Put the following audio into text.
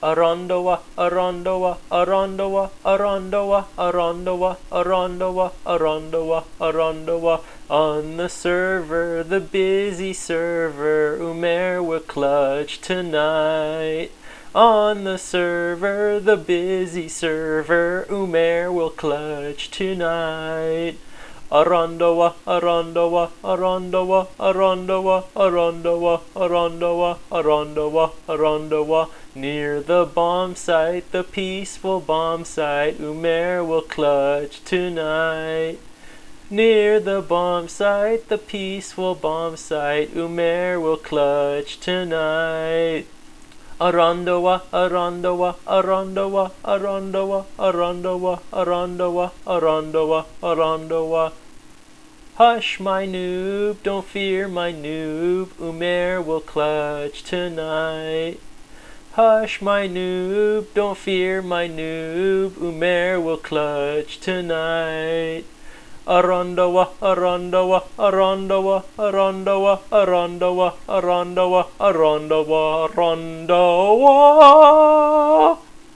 Arondoa, Arondoa, Arondoa, Arondoa, Arondoa, Arondoa, Arondoa, Arondoa. On the server, the busy server, Umair will clutch tonight. On the server, the busy server, Umair will clutch tonight. Arondoa, Arondoa, Arondoa, Arondoa, Arondoa, Arondoa, Arondoa, Arondoa. Near the bomb site, the peaceful bomb site, Umair will clutch tonight. Near the bomb site, the peaceful bomb site, Umair will clutch tonight. Arondoa, Arondoa, Arondoa, Arondoa, Arondoa, Arondoa, Arondoa, Arondoa. Hush, my noob, don't fear, my noob, Umair will clutch tonight. Hush, my noob, don't fear, my noob, Umair will clutch tonight. Arondoa, Arondoa, Arondoa, Arondoa, Arondoa, Arondoa, Arondoa, Arondoa.